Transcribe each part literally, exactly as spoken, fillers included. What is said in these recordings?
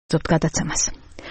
გადაცემას.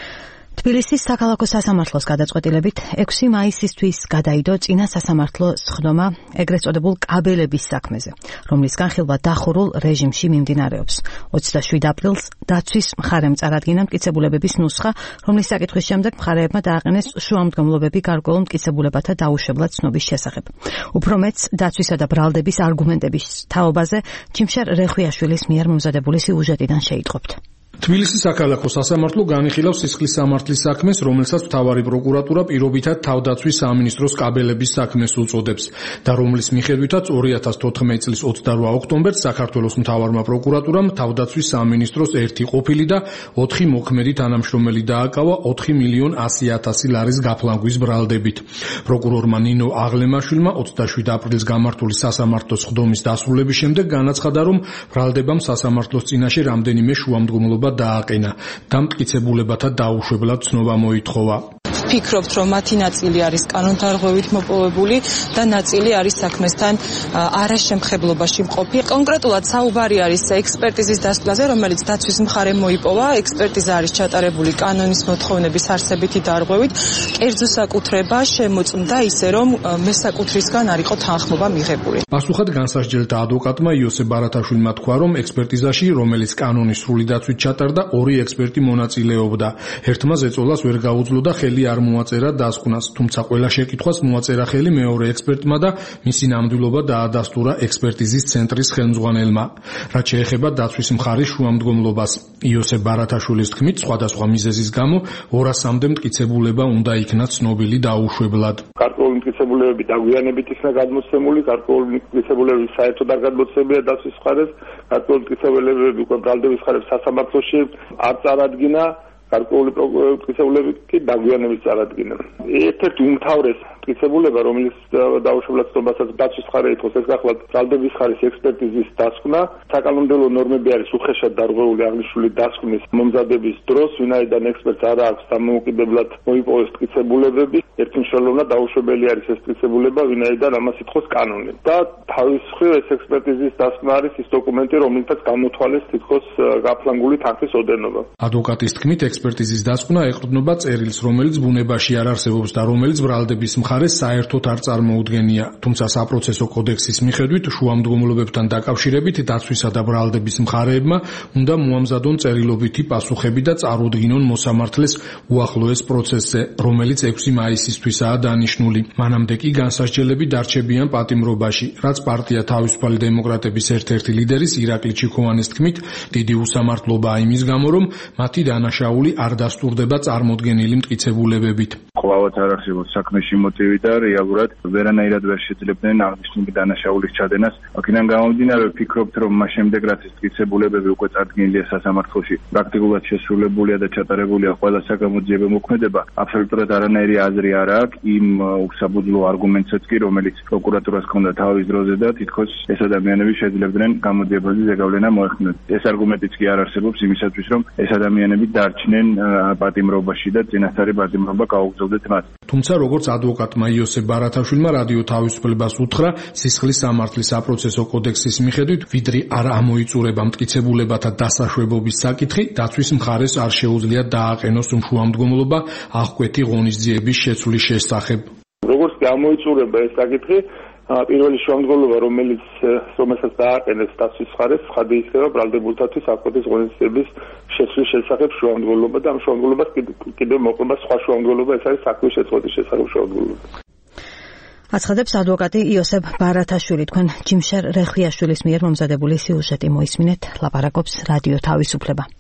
თბილისის საქალაქო სასამართლოს გადაწყვეტილებით ექვსი მაისისთვის გადაიდო წინა სასამართლო სხდომა ეგრეთ წოდებულ კაბელების საქმეზე, რომლის განხილვა დახურულ რეჟიმში მიმდინარეობს. ოცდაშვიდ აპრილს დაცვის მხარემ წარადგინა მტკიცებულებების ნუსხა, რომლის საკითხვის შემდეგ მხარეებმა დააყენეს შუამდგომლობები გარკვეულ მტკიცებულებათა დაუშვებლად ცნობის შესახებ. უფრო მეტს დაცვისა და ბრალდების არგუმენტების თაობაზე ჯიმშერ რეხვიაშვილის მიერ მომზადებული სიუჟეტიდან შეიტყობთ. თბილისის საქალაქო სასამართლო განიხილავს სისხლის სამართლის საქმეს, რომელსაც მთავარი პროკურატურა პირობითად თავდაცვის სამინისტროს კაბელების საქმეს უწოდებს და რომლის მიხედვითაც ორი ათას თოთხმეტი წლის ოცდარვა ოქტომბერს საქართველოს მთავარმა პროკურატურამ თავდაცვის სამინისტროს ერთი ყოფილი და ოთხი მოქმედი თანამშრომელი დააკავა ოთხი მილიონ ასი ათასი ლარის გაფლანგვის ბრალდებით. პროკურორმა ნინო აღლემაშვილმა ოცდაშვიდ აპრილს გამართული სასამართლოს სხდომის დასრულების შემდეგ განაცხადა, რომ ბრალდებამ სასამართლოს წინაშე რამდენიმე შუამდგომლობა დააყენა და მტკიცებულებათა დაუშვებლად ცნობა მოითხოვა. ვფიქრობთ, რომ მათი ნაწილი არის კანონდარღვევით მოპოვებული და ნაწილი არის საქმესთან არაშემხებლობაში მყოფი. კონკრეტულად საუბარი არის ექსპერტიზის დასკვნაზე, რომელიც დაცვის მხარემ მოიპოვა. ექსპერტიზა არის ჩატარებული კანონის მოთხოვნების არსებითი დარღვევით. კერძო საკუთრება შემოწმდა ისე, რომ მესაკუთრისგან არ იყო თანხმობა მიღებული. პასუხად განსასჯელთა ადვოკატმა იოსებ ბარათაშვილმა თქვა, რომ ექსპერტიზაში, რომელიც კანონის სრული დაცვით ჩატარდა, ორი ექსპერტი მონაწილეობდა. ერთმა ზეწოლას ვერ გაუძლო და ხელი არ მოაწერა დასკვნას, თუმცა ყველა შეკითხვას მოაწერა ხელი მეორე ექსპერტმა და მისი ნამდვილობა დაადასტურა ექსპერტიზის ცენტრის ხელმძღვანელმა. რაც შეეხება დაცვის მხარის შუამდგომლობას, იოსებ ბარათაშვილის თქმით, სხვადასხვა მიზეზის გამო ორასამდე მტკიცებულება უნდა იქნა ცნობილი დაუშვებლად. გარკვეული მტკიცებულებები დაგვიანებით იქნა გადმოცემული, გარკვეული მტკიცებულებები საერთოდ არ გადმოცემია დაცვის მხარეს, გარკვეული მტკიცებულებები უკვე ბრალდების მხარეს სასამართლოში არ წარადგინა. გარკვეული მტკიცებულებები კი დაგვიანებით წარადგინა. ერთ-ერთი უმთავრესი მტკიცებულება, რომელიც დაუშვებლად ცნობასაც დაცვის მხარე ითხოვს, ეს გახლავთ ბრალდების მხარის ექსპერტიზის დასკვნა. საკანონმდებლო ნორმები არის უხეშად დარღვეული აღნიშნული დასკვნის მომზადების დროს, ვინაიდან ექსპერტს არ აქვს დამოუკიდებლად მოიპოვოს მტკიცებულებები. ერთი მნიშვნელოვნად დაუშვებელი არის ეს მტკიცებულება, ვინაიდან ამას ითხოვს კანონი. და თავის მხრივ ეს ექსპერტიზის დასკვნა არის ის დოკუმენტი, რომელთაც გამოთვალეს თითქოს გაფლანგული თანხის ოდენობა. ადვოკატის თქმით, ექსპერტიზის დასკვნა ეყრდნობა წერილს, რომელიც ბუნებაში არ არსებობს და რომელიც ბრალდების მხარეს საერთოდ არ წარმოუდგენია. თუმცა საპროცესო კოდექსის მიხედვით შუამდგომლობებთან დაკავშირებით დაცვისა და ბრალდების მხარეებმა უნდა მოამზადონ წერილობითი პასუხები და წარუდგინონ მოსამართლეს უახლოეს პროცესზე, რომელიც ექვსი მაისისთვისაა დანიშნული. მანამდე კი განსასჯელები დარჩებიან პატიმრობაში, რაც პარტია თავისუფალი დემოკრატების ერთ-ერთი ლიდერის ირაკლი ჩიქოვანის თქმით, დიდი უსამართლობაა იმის გამო, რომ მათი დანაშაული არ დასტურდება წარმოდგენილი მტკიცებულებებით. კვლავაც არ არსებობს საქმეში მოტივი და რეალურად ვერანაირად ვერ შეძლებდნენ აღნიშნული დანაშაულის ჩადენას. აქედან გამომდინარე ვფიქრობთ, რომ მას შემდეგ რაც ეს მტკიცებულებები უკვე წარდგენილია სასამართლოში, პრაქტიკულად შესრულებულია და ჩატარებულია ყველა საგამოძიებო მოქმედება, აბსოლუტურად არანაირი აზრი არ აქვს იმ უსაბუძვლო არგუმენტსაც კი, რომელიც პროკურატურას ჰქონდა თავის დროზე და თითქოს ეს ადამიანები შეძლებდნენ გამოძიებაზე ზეგავლენა მოეხმნათ. ეს არგუმენტიც კი არ არსებობს იმისათვის, რომ ეს ადამიანები დარჩნენ პატიმრობაში და წინასწარი პატიმრობა გაუგზავნეს მათ. თუმცა როგორც ადვოკატმა იოსებ ბარათაშვილმა რადიო თავისუფლებას უთხრა, სისხლის სამართლის საპროცესო კოდექსის მიხედვით, ვიდრე არ ამოიწურება მტკიცებულებათა დასაშვებობის საკითხი, დაცვის მხარეს არ შეუძლია დააყენოს შუამდგომლობა აღკვეთი ღონისძიების შეცვლის შესახებ. როგორც გამოიწურება ეს საკითხი, პირველი შუამდგომლობა, რომელიც რომელსაც დააყენეს დაცვის მხარეს, ხადი იქნება ბრალდებულთათვის აღკვეთის ღონისძიების შეცვლის შესახებ შუამდგომლობა და ამ შუამდგომლობას კიდევ მოყვება სხვა შუამდგომლობა, ეს არის საქმის შეწყვეტის შესახებ შუამდგომლობა. აცხადებს ადვოკატი იოსებ ბარათაშვილი. თქვენ ჯიმშერ რეხვიაშვილის მიერ მომზადებული სიუჟეტი მოისმინეთ, ლაპარაკობს რადიო თავისუფლება.